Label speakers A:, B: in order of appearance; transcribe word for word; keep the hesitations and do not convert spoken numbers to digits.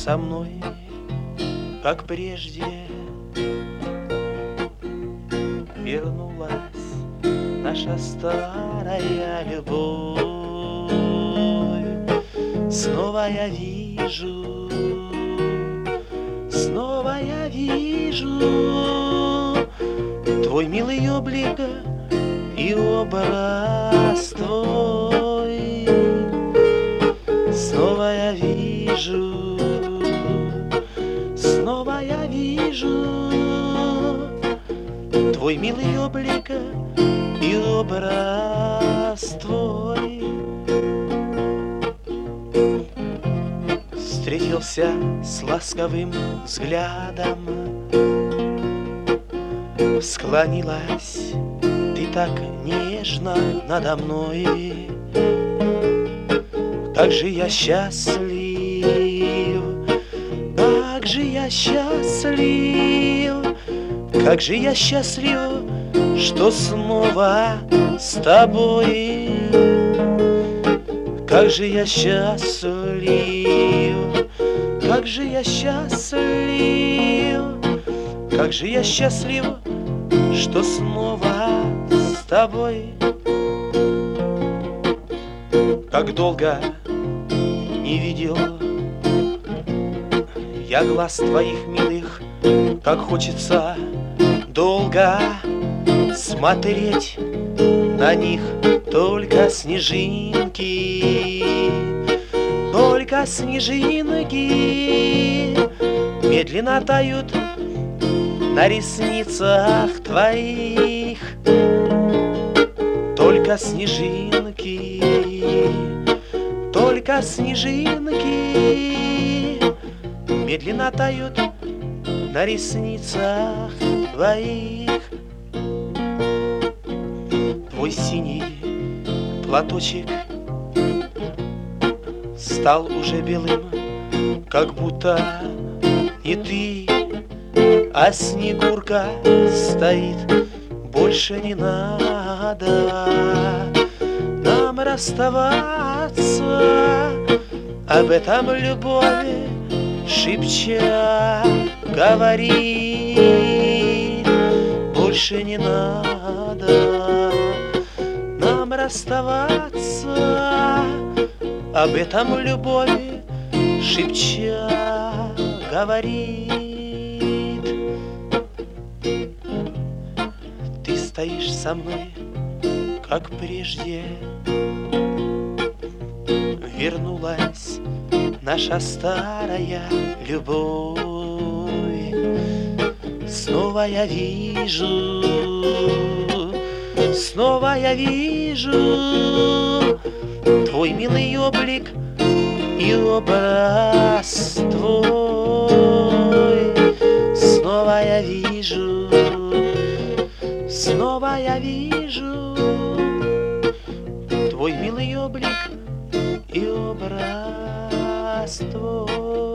A: со мной, как прежде. Вернулась наша старая любовь. Снова я вижу, снова я вижу твой милый облик и образ твой. Снова я вижу, снова я вижу твой милый облик и образ твой. Встретился с ласковым взглядом, склонилась ты так нежно надо мной. Как же я счастлив, как же я счастлив, как же я счастлив, что снова с тобой. Как же я счастлив, как же я счастлив, как же я счастлив, что снова с тобой. Как долго не видел я глаз твоих милых, как хочется долго смотреть на них. Только снежинки, только снежинки медленно тают на ресницах твоих. Только снежинки, только снежинки медленно тают на ресницах твоих. Твой синий платочек стал уже белым, как будто не ты, а Снегурка стоит. Больше не надо нам расставаться, об этом любовь шепча говорит. Больше не надо нам расставаться, об этом любовь шепча говорит. Ты стоишь со мной, как прежде. Вернулась наша старая любовь. Снова я вижу, снова я вижу твой милый облик и образ твой. Снова я вижу, снова я вижу твой милый облик и образ твой.